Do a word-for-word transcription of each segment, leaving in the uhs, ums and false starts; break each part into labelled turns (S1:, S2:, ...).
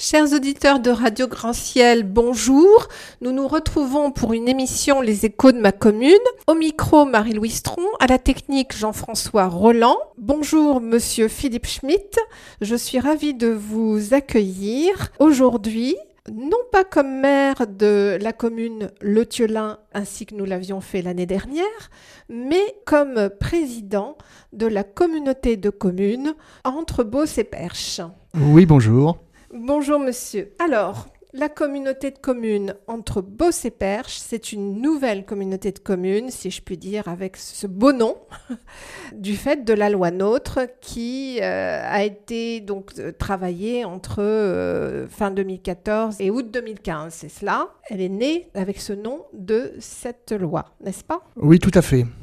S1: Chers auditeurs de Radio Grand Ciel, bonjour. Nous nous retrouvons pour une émission Les Échos de ma commune. Au micro, Marie-Louise Tron, à la technique, Jean-François Roland. Bonjour, monsieur Philippe Schmitt. Je suis ravie de vous accueillir aujourd'hui, non pas comme maire de la commune Le Thiolin, ainsi que nous l'avions fait l'année dernière, mais comme président de la communauté de communes entre Beauce et Perche.
S2: Oui, bonjour.
S1: Bonjour monsieur. Alors, la communauté de communes entre Beauce et Perche, c'est une nouvelle communauté de communes, si je puis dire, avec ce beau nom, du fait de la loi NOTRe qui euh, a été donc euh, travaillée entre euh, fin deux mille quatorze et août deux mille quinze. C'est cela. Elle est née avec ce nom de cette loi, n'est-ce pas ?
S2: Oui, tout à fait.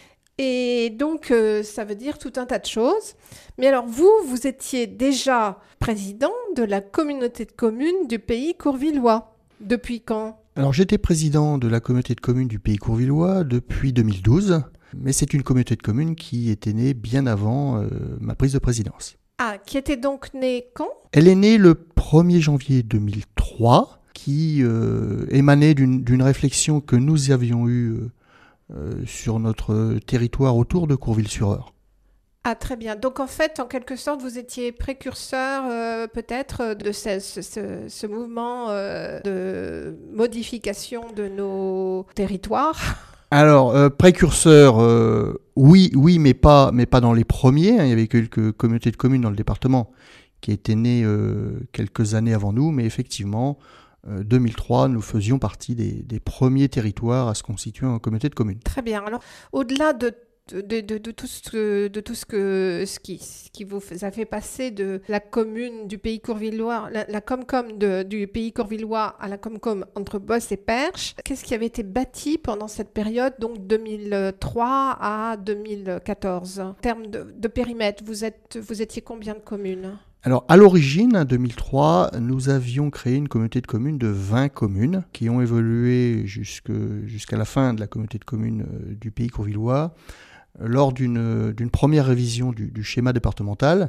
S1: Et donc, euh, ça veut dire tout un tas de choses. Mais alors, vous, vous étiez déjà président de la communauté de communes du pays courvillois. Depuis quand ?
S2: Alors, j'étais président de la communauté de communes du pays courvillois depuis deux mille douze, mais c'est une communauté de communes qui était née bien avant euh, ma prise de présidence.
S1: Ah, qui était donc née quand ?
S2: Elle est née le premier janvier deux mille trois, qui euh, émanait d'une, d'une réflexion que nous avions eue euh, Euh, sur notre territoire autour de Courville-sur-Eure.
S1: Ah, très bien. Donc, en fait, en quelque sorte, vous étiez précurseur, euh, peut-être, de ce, ce, ce, ce mouvement euh, de modification de nos territoires.
S2: Alors, euh, précurseur, euh, oui, oui, mais pas, mais pas dans les premiers. Hein. Il y avait quelques communautés de communes dans le département qui étaient nées euh, quelques années avant nous, mais effectivement, Euh, deux mille trois, nous faisions partie des, des premiers territoires à se constituer en communauté de communes.
S1: Très bien. Alors, au-delà de, de, de, de tout ce que, de tout ce, que ce, qui, ce qui vous a fait passer de la commune du pays courvillois, la, la Comcom de, du pays courvillois à la Comcom entre Beauce et Perche, qu'est-ce qui avait été bâti pendant cette période, donc deux mille trois à deux mille quatorze ? En termes de, de périmètre, vous, êtes, vous étiez combien de communes ?
S2: Alors, à l'origine, en deux mille trois, nous avions créé une communauté de communes de vingt communes qui ont évolué jusque, jusqu'à la fin de la communauté de communes du pays courvillois lors d'une, d'une première révision du, du schéma départemental.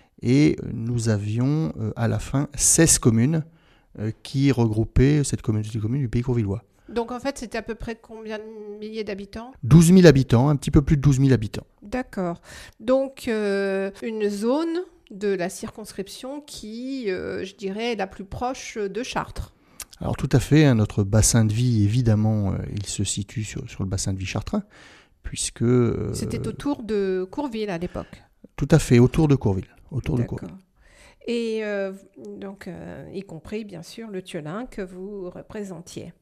S2: Et nous avions à la fin seize communes qui regroupaient cette communauté de communes du pays courvillois.
S1: Donc en fait, c'était à peu près combien de milliers d'habitants ?
S2: douze mille habitants, un petit peu plus de douze mille habitants.
S1: D'accord. Donc euh, une zone de la circonscription qui, euh, je dirais, est la plus proche de Chartres.
S2: Alors tout à fait, hein, notre bassin de vie, évidemment, euh, il se situe sur, sur le bassin de vie chartrain, puisque... Euh,
S1: C'était autour de Courville à l'époque.
S2: Tout à fait, autour de Courville. Autour
S1: D'accord.
S2: de Courville.
S1: Et euh, donc, euh, y compris, bien sûr, le Thiolin que vous représentiez.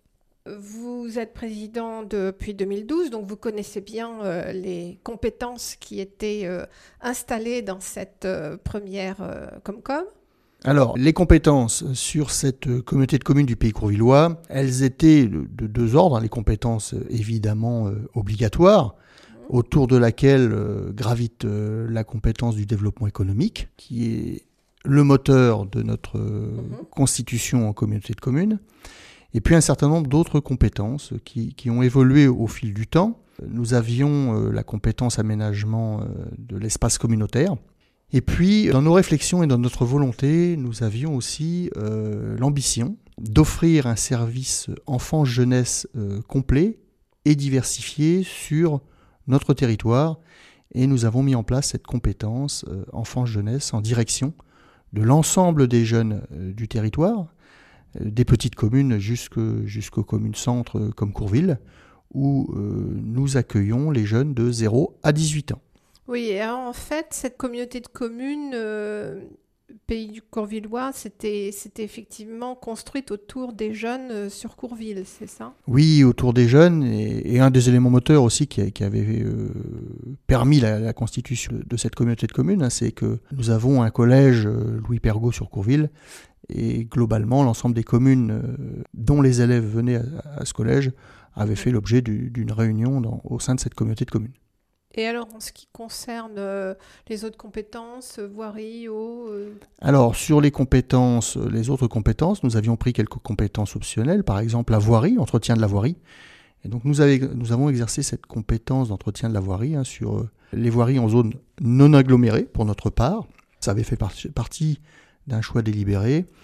S1: Vous êtes président depuis deux mille douze, donc vous connaissez bien euh, les compétences qui étaient euh, installées dans cette euh, première euh, Comcom.
S2: Alors, les compétences sur cette communauté de communes du pays courvillois, elles étaient de, de deux ordres. Les compétences évidemment euh, obligatoires, mmh. autour de laquelle euh, gravite euh, la compétence du développement économique, qui est le moteur de notre euh, mmh. constitution en communauté de communes. Et puis un certain nombre d'autres compétences qui, qui ont évolué au fil du temps. Nous avions euh, la compétence aménagement euh, de l'espace communautaire. Et puis, dans nos réflexions et dans notre volonté, nous avions aussi euh, l'ambition d'offrir un service enfance-jeunesse euh, complet et diversifié sur notre territoire. Et nous avons mis en place cette compétence euh, enfance-jeunesse en direction de l'ensemble des jeunes euh, du territoire, des petites communes jusque, jusqu'aux communes centres comme Courville, où euh, nous accueillons les jeunes de zéro à dix-huit ans.
S1: Oui, et alors, en fait, cette communauté de communes, euh, pays du Courvillois, c'était, c'était effectivement construite autour des jeunes euh, sur Courville, c'est ça ?
S2: Oui, autour des jeunes, et, et un des éléments moteurs aussi qui, qui avait euh, permis la, la constitution de cette communauté de communes, hein, c'est que nous avons un collège euh, Louis Pergaud sur Courville. Et globalement, l'ensemble des communes euh, dont les élèves venaient à, à ce collège avaient fait l'objet du, d'une réunion dans, au sein de cette communauté de communes.
S1: Et alors, en ce qui concerne euh, les autres compétences, voirie, eau euh...
S2: Alors, sur les compétences, les autres compétences, nous avions pris quelques compétences optionnelles, par exemple la voirie, entretien de la voirie. Et donc, nous, avait, nous avons exercé cette compétence d'entretien de la voirie hein, sur euh, les voiries en zone non agglomérée, pour notre part. Ça avait fait par- partie d'un choix délibéré.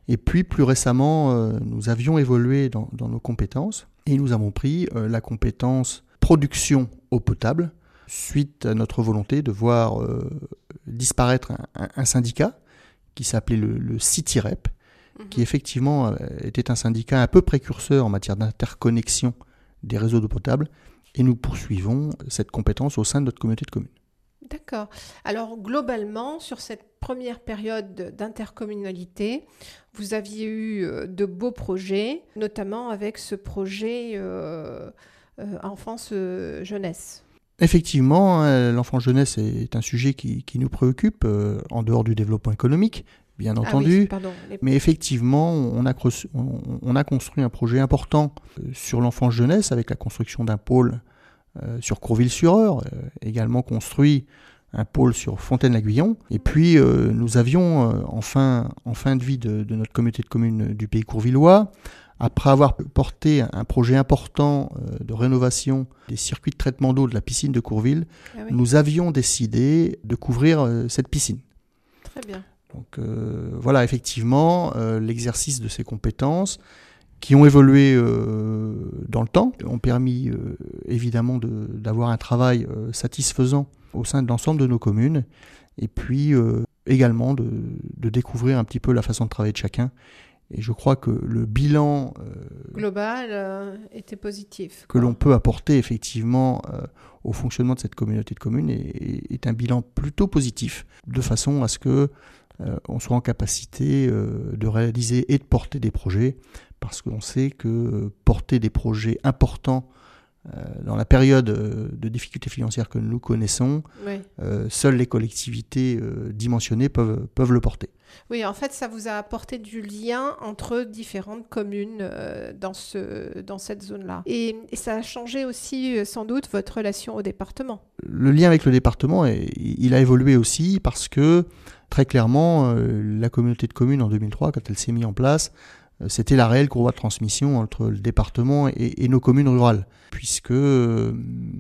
S2: Et puis plus récemment, euh, nous avions évolué dans, dans nos compétences et nous avons pris euh, la compétence production eau potable suite à notre volonté de voir euh, disparaître un, un, un syndicat qui s'appelait le, le CITIREP, mmh. qui effectivement euh, était un syndicat un peu précurseur en matière d'interconnexion des réseaux d'eau potable, et nous poursuivons cette compétence au sein de notre communauté de communes.
S1: D'accord. Alors globalement, sur cette première période d'intercommunalité, vous aviez eu de beaux projets, notamment avec ce projet euh, euh, enfance-jeunesse.
S2: Effectivement, hein, l'enfance-jeunesse est un sujet qui, qui nous préoccupe, euh, en dehors du développement économique, bien entendu. Ah oui, pardon. Les... Mais effectivement, on a, creusé, on, on a construit un projet important sur l'enfance-jeunesse avec la construction d'un pôle euh, sur Courville-sur-Eure, euh, également construit un pôle sur Fontaine-l'Aiguillon. Et puis, euh, nous avions, euh, en, fin, en fin de vie de, de notre communauté de communes du Pays courvillois, après avoir porté un projet important euh, de rénovation des circuits de traitement d'eau de la piscine de Courville, ah oui. nous avions décidé de couvrir euh, cette piscine.
S1: Très bien.
S2: Donc euh, voilà, effectivement, euh, l'exercice de ces compétences qui ont évolué euh, dans le temps ont permis euh, évidemment de, d'avoir un travail euh, satisfaisant au sein de l'ensemble de nos communes, et puis euh, également de, de découvrir un petit peu la façon de travailler de chacun. Et je crois que le bilan euh,
S1: global euh, était positif.
S2: Que quoi. l'on peut apporter effectivement euh, au fonctionnement de cette communauté de communes est, est un bilan plutôt positif, de façon à ce que euh, on soit en capacité euh, de réaliser et de porter des projets, parce qu'on sait que porter des projets importants euh, dans la période de difficultés financières que nous connaissons, oui. euh, seules les collectivités euh, dimensionnées peuvent, peuvent le porter.
S1: Oui, en fait, ça vous a apporté du lien entre différentes communes euh, dans, ce, dans cette zone-là. Et, et ça a changé aussi, euh, sans doute, votre relation au département.
S2: Le lien avec le département, est, il a évolué aussi parce que, très clairement, euh, la communauté de communes en deux mille trois, quand elle s'est mise en place, euh, c'était la réelle courroie de transmission entre le département et, et nos communes rurales, puisque euh,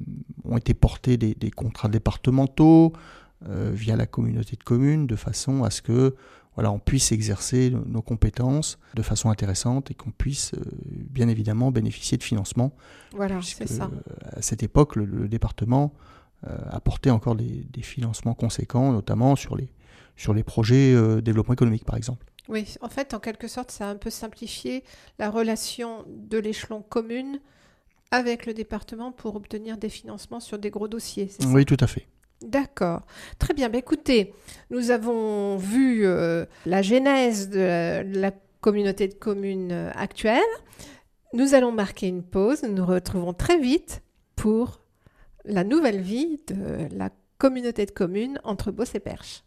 S2: ont été portés des, des contrats départementaux euh, via la communauté de communes, de façon à ce que Voilà, on puisse exercer nos compétences de façon intéressante et qu'on puisse euh, bien évidemment bénéficier de financement.
S1: Voilà, c'est ça.
S2: À cette époque, le, le département euh, apportait encore des, des financements conséquents, notamment sur les, sur les projets euh, développement économique, par exemple.
S1: Oui, en fait, en quelque sorte, ça a un peu simplifié la relation de l'échelon commune avec le département pour obtenir des financements sur des gros dossiers, c'est ça ?
S2: Oui, tout à fait.
S1: D'accord. Très bien. Bah, écoutez, nous avons vu euh, la genèse de la, de la communauté de communes euh, actuelle. Nous allons marquer une pause. Nous nous retrouvons très vite pour la nouvelle vie de la communauté de communes entre Beauce et Perche.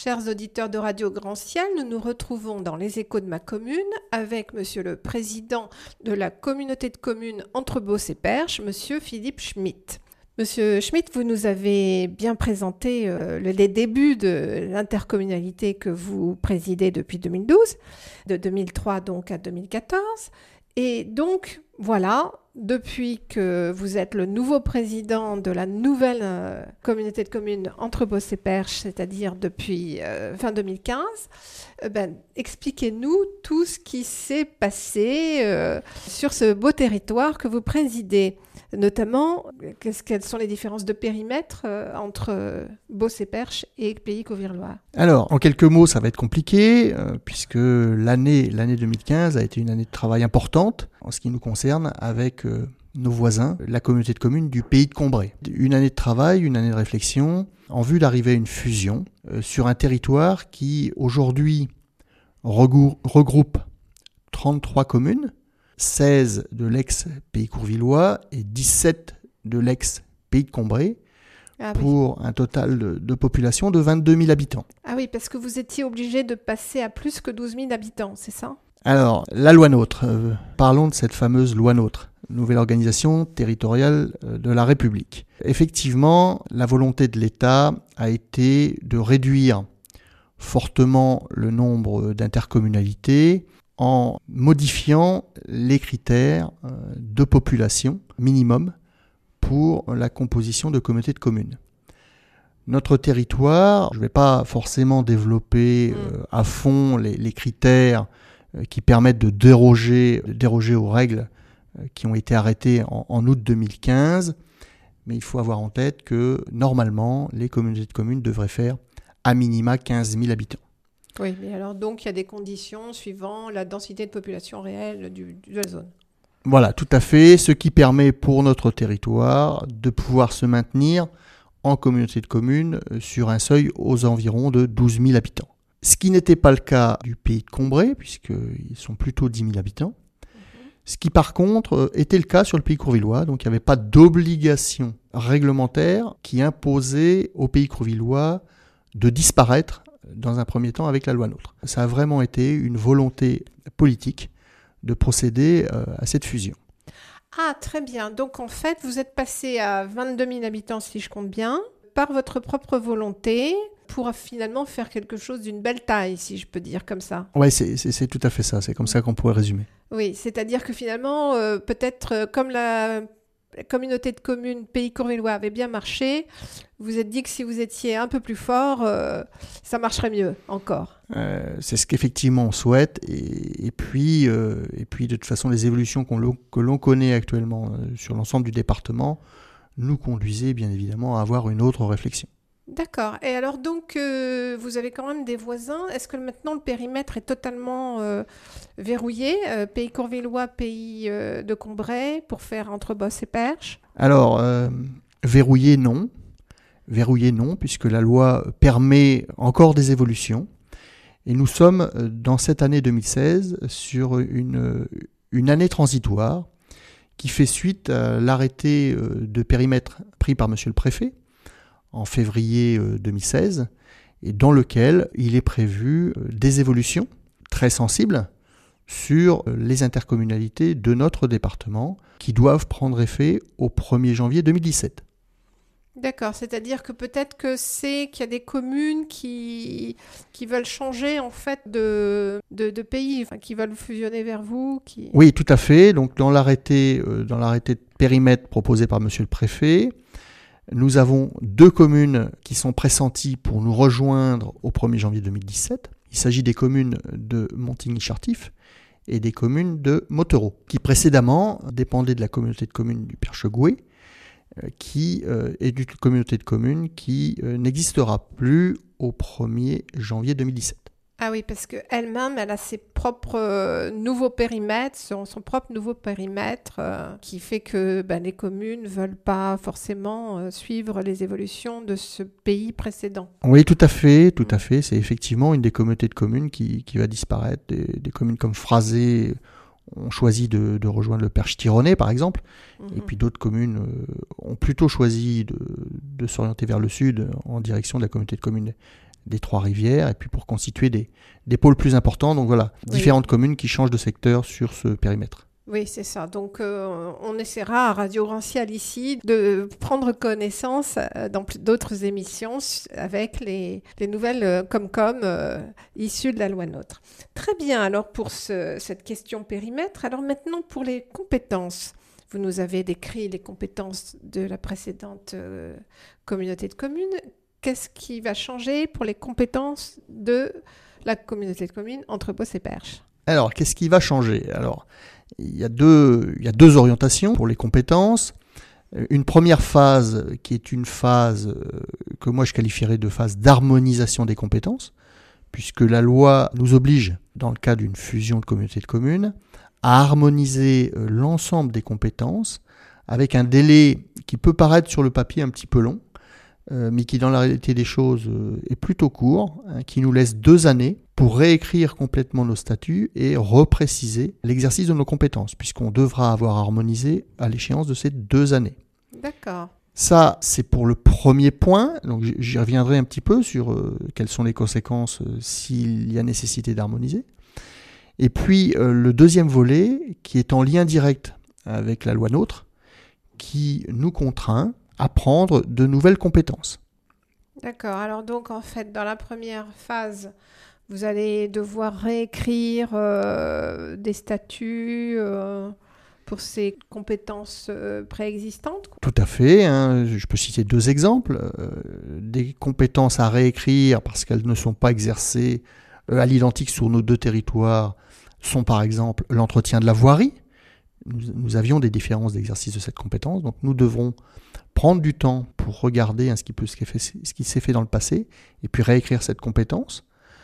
S1: chers auditeurs de Radio Grand Ciel, nous nous retrouvons dans les échos de ma commune avec monsieur le président de la communauté de communes Entre-Beauce et Perche, monsieur Philippe Schmitt. Monsieur Schmitt, vous nous avez bien présenté euh, les débuts de l'intercommunalité que vous présidez depuis deux mille douze, de deux mille trois donc à deux mille quatorze. Et donc, voilà, depuis que vous êtes le nouveau président de la nouvelle euh, communauté de communes Entre-Beauce et Perche, c'est-à-dire depuis euh, fin deux mille quinze, euh, ben, expliquez-nous tout ce qui s'est passé euh, sur ce beau territoire que vous présidez. Notamment, qu'est-ce, quelles sont les différences de périmètre euh, entre euh, Beauce et Perche et Pays Cauvirlois ?
S2: Alors, en quelques mots, ça va être compliqué, euh, puisque l'année, l'année deux mille quinze a été une année de travail importante en ce qui nous concerne avec euh, nos voisins, la communauté de communes du Pays de Combray. Une année de travail, une année de réflexion, en vue d'arriver à une fusion euh, sur un territoire qui, aujourd'hui, regou- regroupe trente-trois communes, seize de l'ex-Pays Courvillois et dix-sept de l'ex-Pays de Combray, ah, pour oui. un total de, de population de vingt-deux mille habitants.
S1: Ah oui, parce que vous étiez obligé de passer à plus que douze mille habitants, c'est ça ?
S2: Alors, la loi NOTRe, euh, parlons de cette fameuse loi NOTRe, nouvelle organisation territoriale euh, de la République. Effectivement, la volonté de l'État a été de réduire fortement le nombre d'intercommunalités en modifiant les critères de population minimum pour la composition de communautés de communes. Notre territoire, je ne vais pas forcément développer euh, à fond les, les critères euh, qui permettent de déroger, de déroger aux règles euh, qui ont été arrêtées en, en août deux mille quinze, mais il faut avoir en tête que normalement, les communautés de communes devraient faire à minima quinze mille habitants.
S1: Oui, mais alors donc il y a des conditions suivant la densité de population réelle du, de la zone.
S2: Voilà, tout à fait, ce qui permet pour notre territoire de pouvoir se maintenir en communauté de communes sur un seuil aux environs de douze mille habitants. Ce qui n'était pas le cas du Pays de Combray, puisqu'ils sont plutôt dix mille habitants. Mm-hmm. Ce qui par contre était le cas sur le Pays Courvillois, donc il n'y avait pas d'obligation réglementaire qui imposait au Pays Courvillois de disparaître dans un premier temps avec la loi NOTRe. Ça a vraiment été une volonté politique de procéder euh, à cette fusion.
S1: Ah, très bien. Donc en fait, vous êtes passé à vingt-deux mille habitants, si je compte bien, par votre propre volonté, pour finalement faire quelque chose d'une belle taille, si je peux dire comme ça.
S2: Oui, c'est, c'est, c'est tout à fait ça. C'est comme ça qu'on pourrait résumer.
S1: Oui, c'est-à-dire que finalement, euh, peut-être euh, comme la... la communauté de communes Pays Courvillois avait bien marché, vous vous êtes dit que si vous étiez un peu plus fort, euh, ça marcherait mieux encore.
S2: Euh, c'est ce qu'effectivement on souhaite. Et, et, puis, euh, et puis, de toute façon, les évolutions qu'on, que l'on connaît actuellement euh, sur l'ensemble du département nous conduisaient bien évidemment à avoir une autre réflexion.
S1: D'accord. Et alors donc, euh, vous avez quand même des voisins. Est-ce que maintenant le périmètre est totalement euh, verrouillé, euh, Pays Courvillois, Pays euh, de Combray, pour faire Entre-Beauce et Perche ?
S2: Alors, euh, verrouillé non. Verrouillé non, puisque la loi permet encore des évolutions. Et nous sommes dans cette année deux mille seize sur une, une année transitoire qui fait suite à l'arrêté de périmètre pris par monsieur le préfet en février deux mille seize, et dans lequel il est prévu des évolutions très sensibles sur les intercommunalités de notre département qui doivent prendre effet au premier janvier deux mille dix-sept.
S1: D'accord, c'est-à-dire que peut-être que c'est qu'il y a des communes qui, qui veulent changer en fait de, de, de pays, enfin, qui veulent fusionner vers vous. Qui...
S2: Oui, tout à fait. Donc dans l'arrêté, euh, dans l'arrêté de périmètre proposé par monsieur le préfet, nous avons deux communes qui sont pressenties pour nous rejoindre au premier janvier deux mille dix-sept. Il s'agit des communes de Montigny-Chartif et des communes de Mottereau, qui précédemment dépendaient de la communauté de communes du Perchegouët, qui euh, est d'une communauté de communes qui euh, n'existera plus au premier janvier deux mille dix-sept.
S1: Ah oui, parce qu'elle-même, elle a ses propres euh, nouveaux périmètres, son, son propre nouveau périmètre, euh, qui fait que ben, les communes ne veulent pas forcément euh, suivre les évolutions de ce pays précédent.
S2: Oui, tout à fait, tout à fait. C'est effectivement une des communautés de communes qui, qui va disparaître. Des, des communes comme Phrasé ont choisi de, de rejoindre le Perche-Tironnais, par exemple, mmh. et puis d'autres communes euh, ont plutôt choisi de, de s'orienter vers le sud en direction de la communauté de communes des Trois-Rivières et puis pour constituer des, des pôles plus importants. Donc voilà, oui. Différentes communes qui changent de secteur sur ce périmètre.
S1: Oui, c'est ça. Donc, euh, on essaiera à Radio Grand-Ciel ici de prendre connaissance euh, dans d'autres émissions avec les, les nouvelles euh, Comcom euh, issues de la loi NOTRe. Très bien. Alors, pour ce, cette question périmètre, alors maintenant pour les compétences. Vous nous avez décrit les compétences de la précédente euh, communauté de communes. Qu'est-ce qui va changer pour les compétences de la communauté de communes Entrepose et Perche?
S2: Alors, qu'est-ce qui va changer? Alors, il y a deux, il y a deux orientations pour les compétences. Une première phase qui est une phase que moi je qualifierais de phase d'harmonisation des compétences, puisque la loi nous oblige, dans le cas d'une fusion de communautés de communes, à harmoniser l'ensemble des compétences avec un délai qui peut paraître sur le papier un petit peu long, Euh, mais qui dans la réalité des choses euh, est plutôt court, hein, qui nous laisse deux années pour réécrire complètement nos statuts et repréciser l'exercice de nos compétences, puisqu'on devra avoir harmonisé à l'échéance de ces deux années.
S1: D'accord.
S2: Ça, c'est pour le premier point, donc j'y reviendrai un petit peu sur euh, quelles sont les conséquences euh, s'il y a nécessité d'harmoniser. Et puis euh, le deuxième volet, qui est en lien direct avec la loi NOTRe, qui nous contraint à prendre de nouvelles compétences.
S1: D'accord. Alors donc, en fait, dans la première phase, vous allez devoir réécrire euh, des statuts euh, pour ces compétences euh, préexistantes.
S2: Tout à fait. Hein. Je peux citer deux exemples. Euh, des compétences à réécrire parce qu'elles ne sont pas exercées euh, à l'identique sur nos deux territoires sont par exemple l'entretien de la voirie. Nous, nous avions des différences d'exercice de cette compétence, donc nous devrons prendre du temps pour regarder hein, ce, qui peut, ce, qui fait, ce qui s'est fait dans le passé et puis réécrire cette compétence.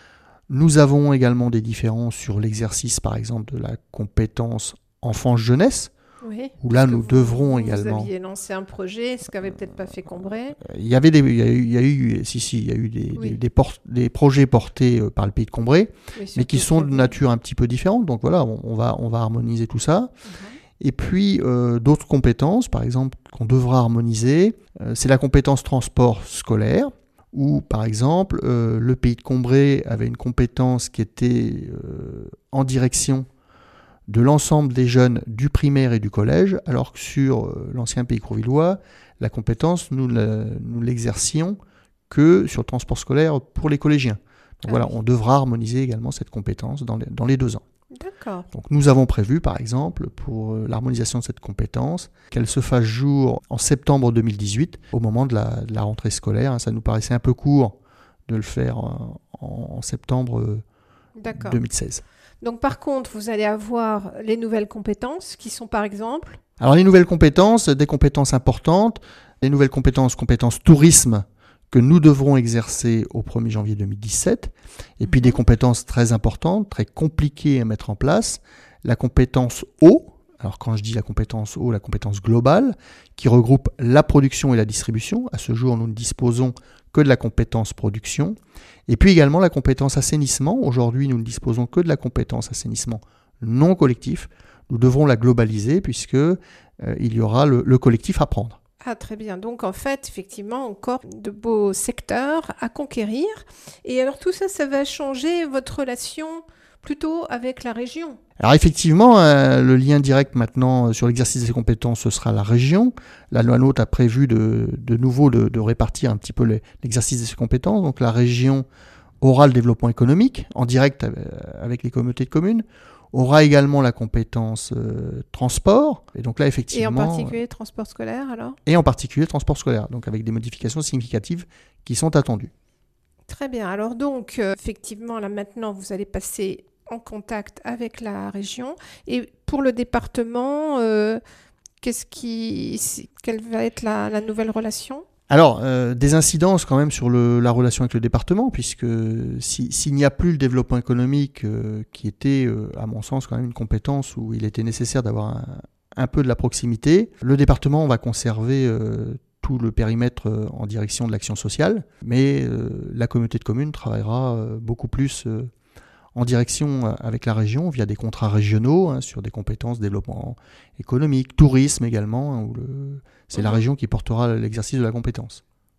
S2: Nous avons également des différences sur l'exercice, par exemple, de la compétence enfance-jeunesse,
S1: oui,
S2: où là nous
S1: vous,
S2: devrons
S1: vous
S2: également...
S1: Vous aviez lancé un projet, ce qu'avait peut-être pas fait Combray.
S2: Il y avait des, il y a eu, il y a eu, si, si, il y a eu des, oui. des, des, port, des projets portés par le pays de Combray, oui, mais qui sont de nature un petit peu différente. Donc voilà, on, on, va, on va harmoniser tout ça. Uh-huh. Et puis, euh, d'autres compétences, par exemple, qu'on devra harmoniser, euh, c'est la compétence transport scolaire, où, par exemple, euh, le pays de Combray avait une compétence qui était euh, en direction de l'ensemble des jeunes du primaire et du collège, alors que sur euh, l'ancien pays courvillois, la compétence, nous, la, nous l'exercions que sur le transport scolaire pour les collégiens. Donc ah voilà, oui. On devra harmoniser également cette compétence dans les, dans les deux ans.
S1: D'accord.
S2: Donc nous avons prévu, par exemple, pour l'harmonisation de cette compétence, qu'elle se fasse jour en septembre deux mille dix-huit, au moment de la, de la rentrée scolaire. Ça nous paraissait un peu court de le faire en, en septembre D'accord. deux mille seize.
S1: Donc par contre, vous allez avoir les nouvelles compétences, qui sont par exemple...
S2: Alors les nouvelles compétences, des compétences importantes, les nouvelles compétences, compétences tourisme, que nous devrons exercer au premier janvier deux mille dix-sept, et puis des compétences très importantes, très compliquées à mettre en place, la compétence eau, alors quand je dis la compétence eau, la compétence globale, qui regroupe la production et la distribution. À ce jour, nous ne disposons que de la compétence production, et puis également la compétence assainissement. Aujourd'hui, nous ne disposons que de la compétence assainissement non collectif. Nous devrons la globaliser puisque euh, il y aura le, le collectif à prendre.
S1: Ah, très bien. Donc, en fait, effectivement, encore de beaux secteurs à conquérir. Et alors, tout ça, ça va changer votre relation plutôt avec la région.
S2: Alors, effectivement, euh, le lien direct maintenant sur l'exercice de ces compétences, ce sera la région. La loi NOTRe a prévu de, de nouveau de, de répartir un petit peu les, l'exercice de ces compétences. Donc, la région aura le développement économique en direct avec les communautés de communes. Aura également la compétence euh, transport. Et donc là, effectivement...
S1: Et en particulier transport scolaire, alors ?
S2: Et en particulier transport scolaire, donc avec des modifications significatives qui sont attendues.
S1: Très bien. Alors donc, euh, effectivement, là maintenant, vous allez passer en contact avec la région. Et pour le département, euh, qu'est-ce qui, quelle va être la, la nouvelle relation ?
S2: Alors, euh, des incidences quand même sur le, la relation avec le département, puisque si, s'il n'y a plus le développement économique, euh, qui était, euh, à mon sens, quand même une compétence où il était nécessaire d'avoir un, un peu de la proximité, le département va conserver euh, tout le périmètre euh, en direction de l'action sociale, mais euh, la communauté de communes travaillera euh, beaucoup plus euh, en direction avec la région via des contrats régionaux hein, sur des compétences développement économique, tourisme également, hein, où le, c'est mmh. la région qui portera l'exercice de la compétence.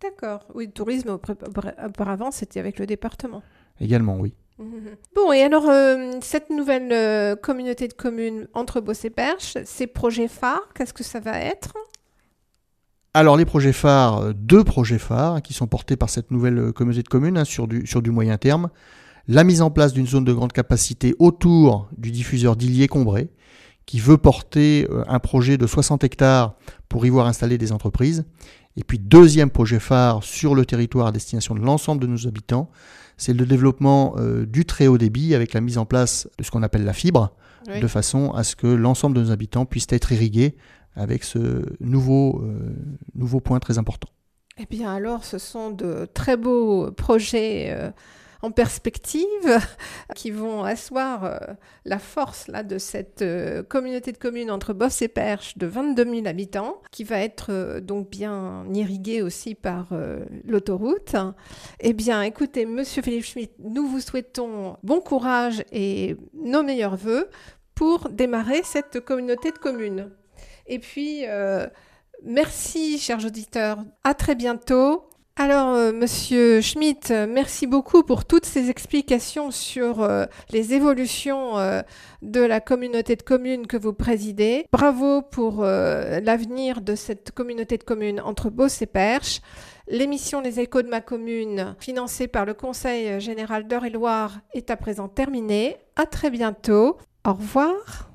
S1: D'accord. Oui, le tourisme, auparavant, c'était avec le département.
S2: Également, oui.
S1: Bon, et alors, euh, cette nouvelle euh, communauté de communes entre Beauce et Perche, ces projets phares, qu'est-ce que ça va être ?
S2: Alors, les projets phares, deux projets phares qui sont portés par cette nouvelle communauté de communes hein, sur, du, sur du moyen terme. La mise en place d'une zone de grande capacité autour du diffuseur d'Illier-Combray, qui veut porter euh, un projet de soixante hectares pour y voir installer des entreprises. Et puis, deuxième projet phare sur le territoire à destination de l'ensemble de nos habitants, c'est le développement euh, du très haut débit avec la mise en place de ce qu'on appelle la fibre, oui. de façon à ce que l'ensemble de nos habitants puissent être irrigués avec ce nouveau, euh, nouveau point très important.
S1: Eh bien alors, ce sont de très beaux projets euh, en perspective qui vont asseoir euh, la force là, de cette euh, communauté de communes entre Beauce et Perche de vingt-deux mille habitants, qui va être euh, donc bien irriguée aussi par euh, l'autoroute. Eh bien, écoutez, Monsieur Philippe Schmitt, nous vous souhaitons bon courage et nos meilleurs voeux pour démarrer cette communauté de communes. Et puis, euh, merci, chers auditeurs. À très bientôt. Alors, euh, Monsieur Schmitt, merci beaucoup pour toutes ces explications sur euh, les évolutions euh, de la communauté de communes que vous présidez. Bravo pour euh, l'avenir de cette communauté de communes entre Beauce et Perche. L'émission Les Échos de ma commune, financée par le Conseil général d'Eure-et-Loire, est à présent terminée. À très bientôt. Au revoir.